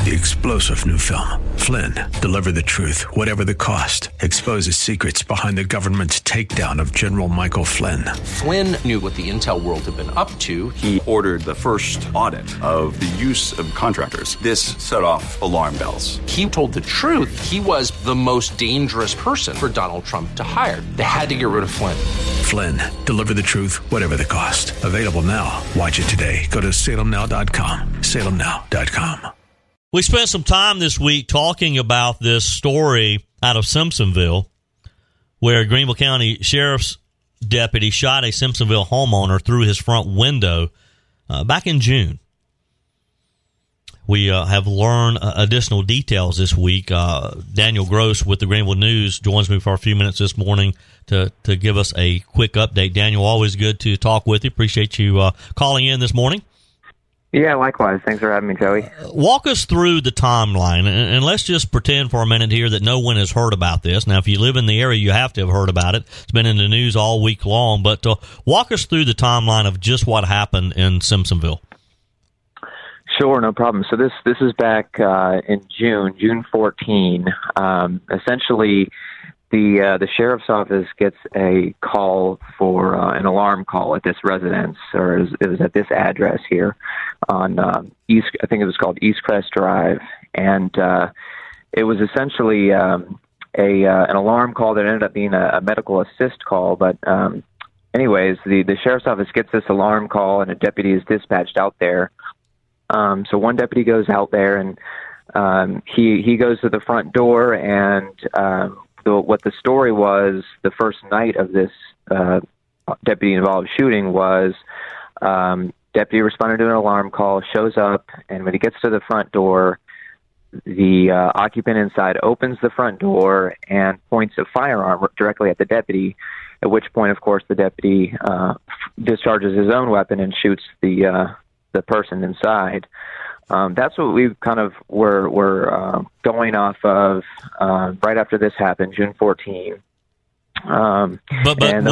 the explosive new film, Flynn, Deliver the Truth, Whatever the Cost, exposes secrets behind the government's takedown of General Michael Flynn. Flynn knew what the intel world had been up to. He ordered the first audit of the use of contractors. This set off alarm bells. He told the truth. He was the most dangerous person for Donald Trump to hire. They had to get rid of Flynn. Flynn, Deliver the Truth, Whatever the Cost. Available now. Watch it today. Go to salemnow.com. salemnow.com. We spent some time this week talking about this story out of Simpsonville, where a Greenville County Sheriff's deputy shot a Simpsonville homeowner through his front window back in June. We have learned additional details this week. Daniel Gross with the Greenville News joins me for a few minutes this morning to give us a quick update. Daniel, always good to talk with you. Appreciate you calling in this morning. Yeah, likewise. Thanks for having me, Joey. Walk us through the timeline, and let's just pretend for a minute here that no one has heard about this. Now, if you live in the area, you have to have heard about it. It's been in the news all week long, but walk us through the timeline of just what happened in Simpsonville. Sure, no problem. So this is back in June 14. Essentially, the sheriff's office gets a call for an alarm call at this residence, or it was at this address here on East. I think it was called East Crest Drive, and it was essentially an alarm call that ended up being a medical assist call. But anyways, the sheriff's office gets this alarm call, and a deputy is dispatched out there. So one deputy goes out there, and he goes to the front door, and what the story was, the first night of this deputy-involved shooting was deputy responded to an alarm call, shows up, and when he gets to the front door, the occupant inside opens the front door and points a firearm directly at the deputy, at which point, of course, the deputy discharges his own weapon and shoots the person inside. That's what we kind of were going off of right after this happened, June 14. But when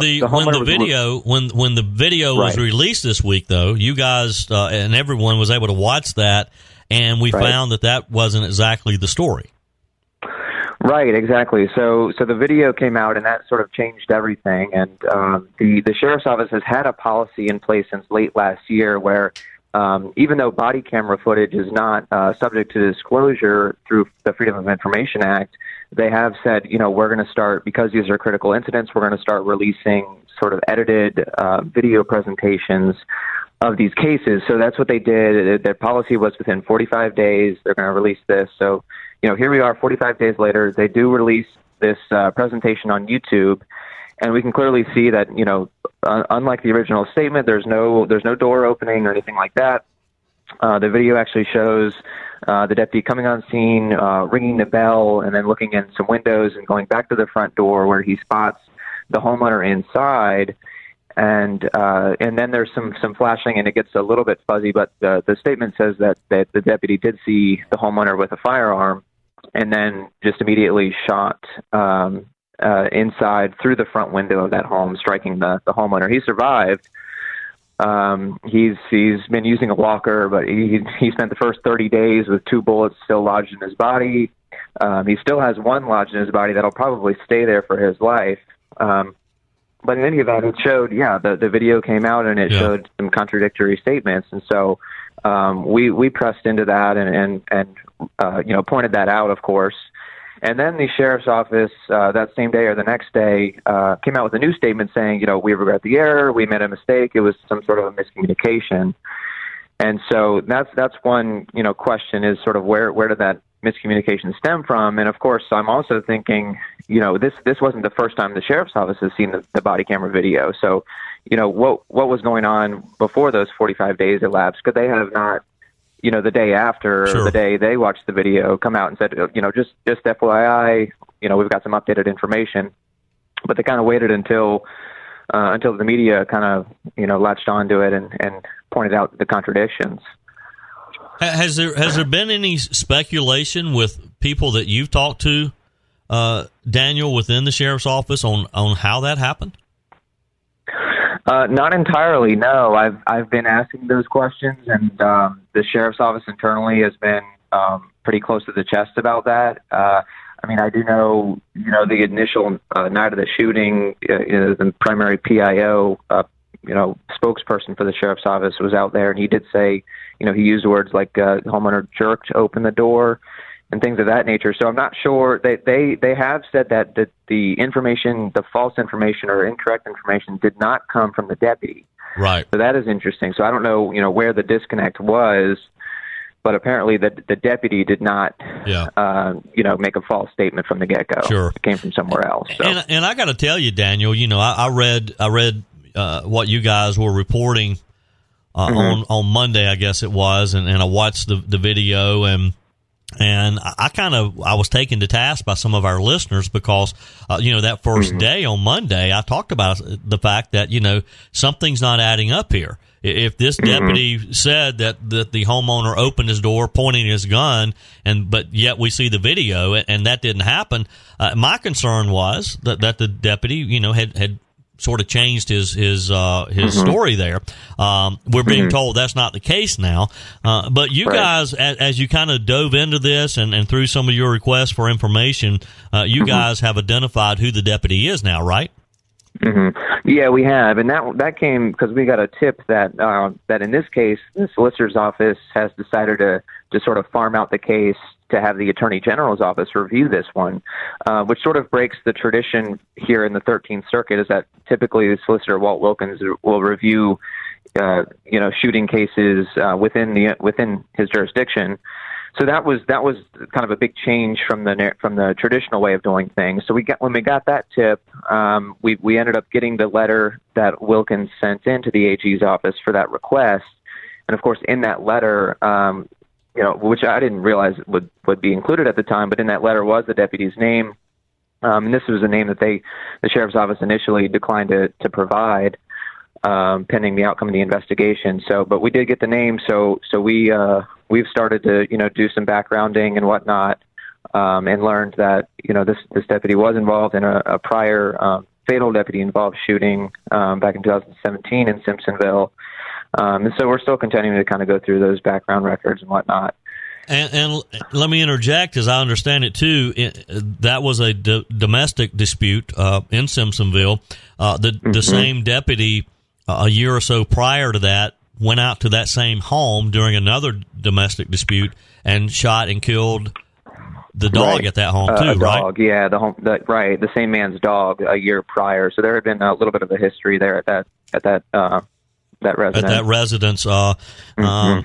the video was released this week, though, you guys and everyone was able to watch that, and we found that wasn't exactly the story. Right, exactly. So the video came out, and that sort of changed everything. And the sheriff's office has had a policy in place since late last year where even though body camera footage is not subject to disclosure through the Freedom of Information Act, they have said, we're going to start, because these are critical incidents, we're going to start releasing sort of edited video presentations of these cases. So that's what they did. Their policy was within 45 days, they're going to release this. So, here we are 45 days later. They do release this presentation on YouTube, and we can clearly see that, unlike the original statement, there's no door opening or anything like that. The video actually shows the deputy coming on scene, ringing the bell, and then looking in some windows and going back to the front door where he spots the homeowner inside. And then there's some flashing, and it gets a little bit fuzzy, but the statement says that the deputy did see the homeowner with a firearm and then just immediately shot inside through the front window of that home, striking the homeowner. He survived. He's been using a walker, but he spent the first 30 days with 2 bullets still lodged in his body. He still has 1 lodged in his body that'll probably stay there for his life. But in any event, it showed, the video came out and it showed some contradictory statements. And so we pressed into that and pointed that out, of course. And then the sheriff's office that same day or the next day came out with a new statement saying, we regret the error, we made a mistake, it was some sort of a miscommunication. And so that's one, question is sort of where did that miscommunication stem from? And of course, I'm also thinking, this wasn't the first time the sheriff's office has seen the body camera video. So, what was going on before those 45 days elapsed? Could they have not, the day after, or the day they watched the video, come out and said, just FYI, we've got some updated information. But they kind of waited until the media kind of, latched onto it and pointed out the contradictions. Has there been any speculation with people that you've talked to, Daniel, within the sheriff's office on how that happened? Not entirely, no. I've been asking those questions, and the sheriff's office internally has been pretty close to the chest about that. I mean, I do know, the initial night of the shooting, the primary PIO, spokesperson for the sheriff's office was out there, and he did say, he used words like the homeowner jerked open the door and things of that nature. So I'm not sure. They have said that the information, the false information or incorrect information, did not come from the deputy. Right. So that is interesting. So I don't know, where the disconnect was. But apparently, the deputy did not, make a false statement from the get-go. Sure, it came from somewhere else. So. And I got to tell you, Daniel, I read what you guys were reporting on Monday, I guess it was, and I watched the video, and I was taken to task by some of our listeners because that first day on Monday, I talked about the fact that something's not adding up here. If this deputy said that the homeowner opened his door pointing his gun, but yet we see the video and that didn't happen, my concern was that the deputy, had sort of changed his story there. We're being told that's not the case now. But you guys, as you kind of dove into this and through some of your requests for information, you guys have identified who the deputy is now, right? Yeah, we have, and that came because we got a tip that in this case, the solicitor's office has decided to sort of farm out the case to have the Attorney General's office review this one, which sort of breaks the tradition here in the 13th Circuit. Is that typically the solicitor Walt Wilkins will review, shooting cases within his jurisdiction. So that was kind of a big change from the traditional way of doing things. So when we got that tip, we ended up getting the letter that Wilkins sent into the AG's office for that request, and of course in that letter, which I didn't realize would be included at the time, but in that letter was the deputy's name, and this was a name that the sheriff's office initially declined to provide. Pending the outcome of the investigation. But we did get the name. So we've started to do some backgrounding and whatnot, and learned that this deputy was involved in a prior fatal deputy-involved shooting back in 2017 in Simpsonville. And so we're still continuing to kind of go through those background records and whatnot. And let me interject, as I understand it too. That was a domestic dispute in Simpsonville. The same deputy. A year or so prior to that, went out to that same home during another domestic dispute and shot and killed the dog at that home too, right? Dog, yeah, the same man's dog a year prior. So there had been a little bit of a history there at that residence. At that residence. Now,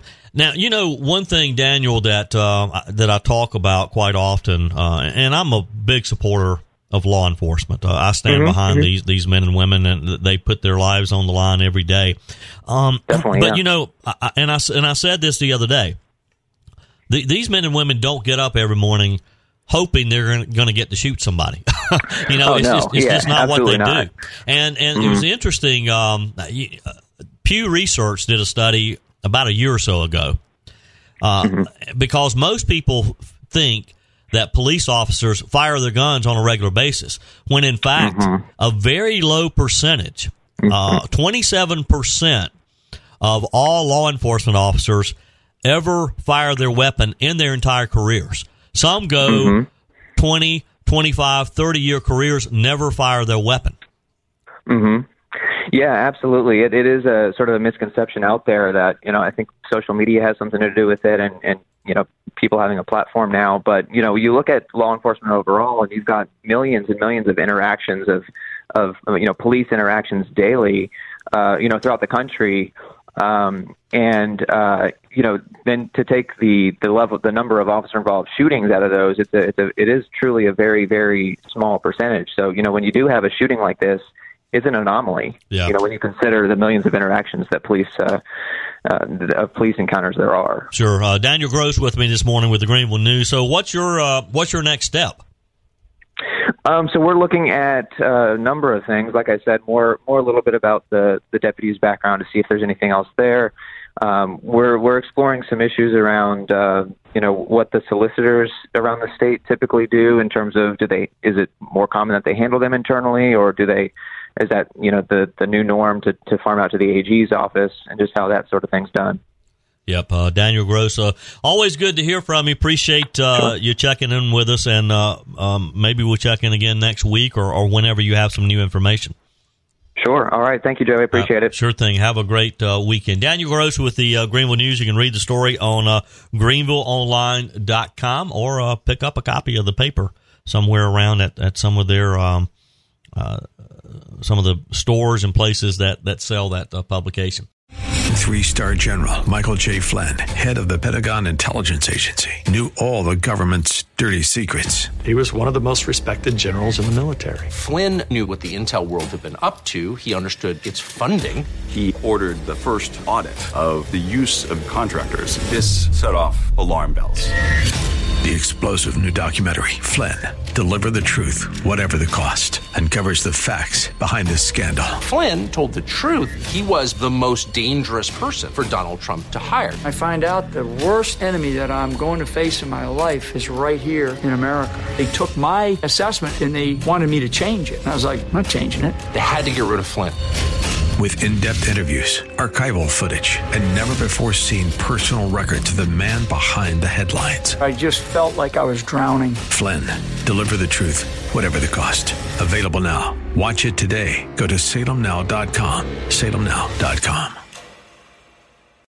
one thing, Daniel, that I talk about quite often, and I'm a big supporter of law enforcement. I stand behind these men and women, and they put their lives on the line every day. Definitely, but yeah. I said this the other day. These men and women don't get up every morning hoping they're going to get to shoot somebody. It's just not what they do. And it was interesting. Pew Research did a study about a year or so ago, because most people think that police officers fire their guns on a regular basis, when in fact a very low percentage, 27% of all law enforcement officers ever fire their weapon in their entire careers. Some go 20, 25, 30-year careers, never fire their weapon. Yeah, absolutely. It is a sort of a misconception out there that, I think social media has something to do with it, and people having a platform now. But, you look at law enforcement overall, and you've got millions and millions of interactions of police interactions daily, throughout the country. Then to take the number of officer involved shootings out of those, it is truly a very, very small percentage. So, when you do have a shooting like this, it's an anomaly. Yeah. When you consider the millions of interactions that police encounters there are. Sure. Daniel Gross with me this morning with the Greenville News. So what's your next step? So we're looking at a number of things. Like I said, more a little bit about the deputy's background to see if there's anything else there. We're exploring some issues around what the solicitors around the state typically do in terms of is it more common that they handle them internally, or is that the new norm to farm out to the AG's office, and just how that sort of thing's done. Yep, Daniel Gross. Always good to hear from you. Appreciate you checking in with us, and maybe we'll check in again next week or whenever you have some new information. Sure. All right. Thank you, Joey. Appreciate it. Sure thing. Have a great weekend. Daniel Gross with the Greenville News. You can read the story on greenvilleonline.com or pick up a copy of the paper somewhere around at some of their some of the stores and places that sell that publication. 3-star General Michael J. Flynn, head of the Pentagon Intelligence Agency, knew all the government's dirty secrets. He was one of the most respected generals in the military. Flynn knew what the intel world had been up to. He understood its funding. He ordered the first audit of the use of contractors. This set off alarm bells. The explosive new documentary, Flynn, Deliver the Truth, Whatever the Cost, uncovers the facts behind this scandal. Flynn told the truth. He was the most dangerous person for Donald Trump to hire. I find out the worst enemy that I'm going to face in my life is right here in America. They took my assessment and they wanted me to change it. And I was like, I'm not changing it. They had to get rid of Flynn. With in-depth interviews, archival footage, and never-before-seen personal records of the man behind the headlines. I just felt like I was drowning. Flynn, Deliver the Truth, Whatever the Cost. Available now. Watch it today. Go to salemnow.com. salemnow.com.